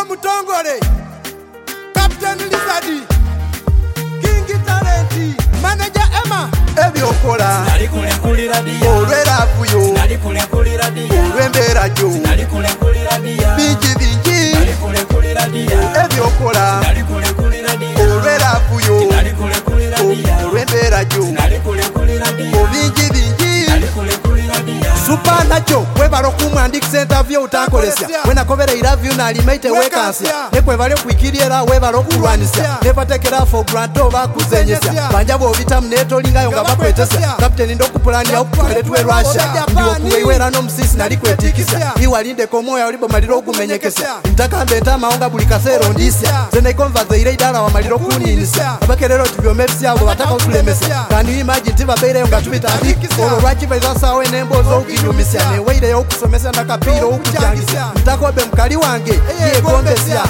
Omutongole Captain Lizard King Talent Manager Emma ebyokola nali kulekulira dia olweravuyo nali kulekulira dia olwembeera gyo nali kulekulira dia bingi nali kulekulira dia ebyokola nali kulekulira dia olweravuyo nali kulekulira dia olwembeera gyo nali kulekulira dia bingi nali kulekulira dia Super nacho webalo kumwandikisa interview utakolesya wenakobera iravyu nalimaite wekansya nekwebale kwikiriera webalo kulwanisya nebatekera for grant oba kuzenyesya banja bobitamu netolingayo nga bakwetesya kapteni ndokupulania okukere tuwe Russia ndiwo kuweiwera n'omusisi nali kwetikisya iwalindeko omwoyo olibo maliro ogumenyekesya ntakambe ntamaonga buli kaseera ondisya zenaikonvazeire idala wamaliro kuninisya abakerero tibyome bisyabo bataka okulemesya kandi imagine tibabeireyo nga tubitandiki olwo lwaki baizasawo enembozo okuinyumisya neweireyo okusomesya nakapiro okujangisa ntakobe mukali wange yegombesya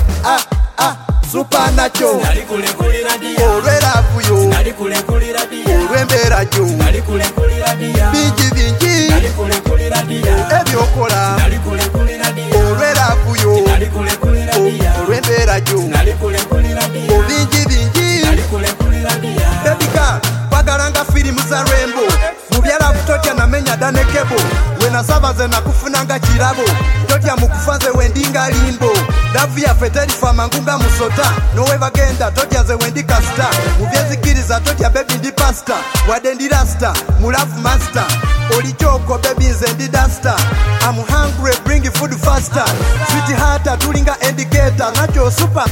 Super nacho nali kulekulira dia olweravuyo nali kulekulira dia olwembeera gyo nali kulekulira dia bingi nali kulekulira dia ebyokola nali kulekulira dia olweravuyo nali kulekulira dia olwembeera gyo nali kulekulira dia bingi nali kulekulira dia ebika bagalanga firimu za Rembo mubyala butotya namenya danekebo wenasabaze nakufunanga kirabo totya mukufaze wendinga limbo lavu yaffe terifa mangunga musota nowe bagenda totya ze wendi kasita mubyezikiriza totya bebi ndi pasta wadde ndi rasta mulavu master olikyoko bebi nze ndi dasta I'm hungry bring food faster sweetheart tulinga indicator nakyo super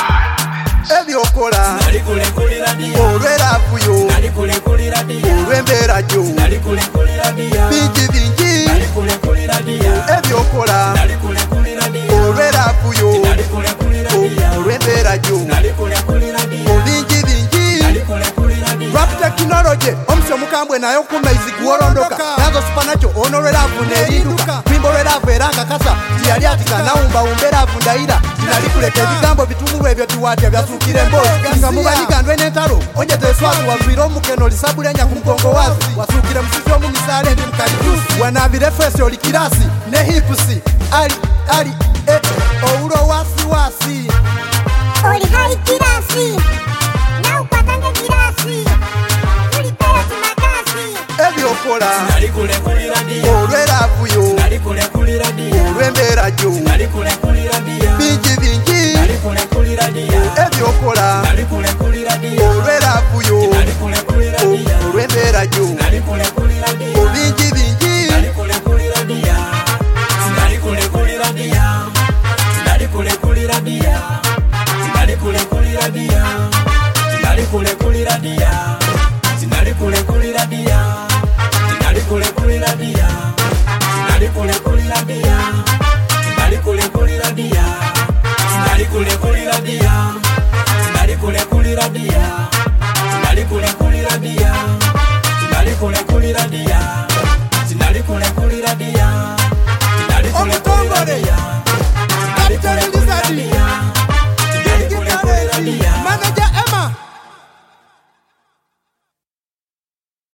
ebyokola nali kulekulira dia olweravuyo nali kulekulira dia olwembeera gyo nali kulekulira dia bingi nali kulekulira dia ebyokola nali kulekulira dia olweravuyo nali kulekulira dia olwembeera gyo nali kulekulira dia bingi nali kulekulira dia rap technology omusi omukambwe naye okumaizi guwolondoka nazo supanacho ono lweravu nerinduka lwimbo lweravu era nga kasa tiyali atika nawumbawumba eravu ndayira tinali kuleka ebigambo bitungulu ebyo tiwatya byasuukira emboozi nga mubaligandwe n'entalo onjeteswazi wavire omukeno lisabulenya ku mugongo wazi wasuukire musizi omumisaale ndi mukalijusi wanabire fesi oli kirasi ne hipusi ali owulo wasiwasi oli hai kirasi naukwatanga kirasi ulipeyo kimakasi ebyokola nali kulekulira dia olweravuyo nali kulekulira dia olwembeera gyo nali kulekulira dia bingi nali kulekulira dia ebyokola nali kulekulira dia olweravuyo nali kulekulira dia olwembeera gyo nali kulekulira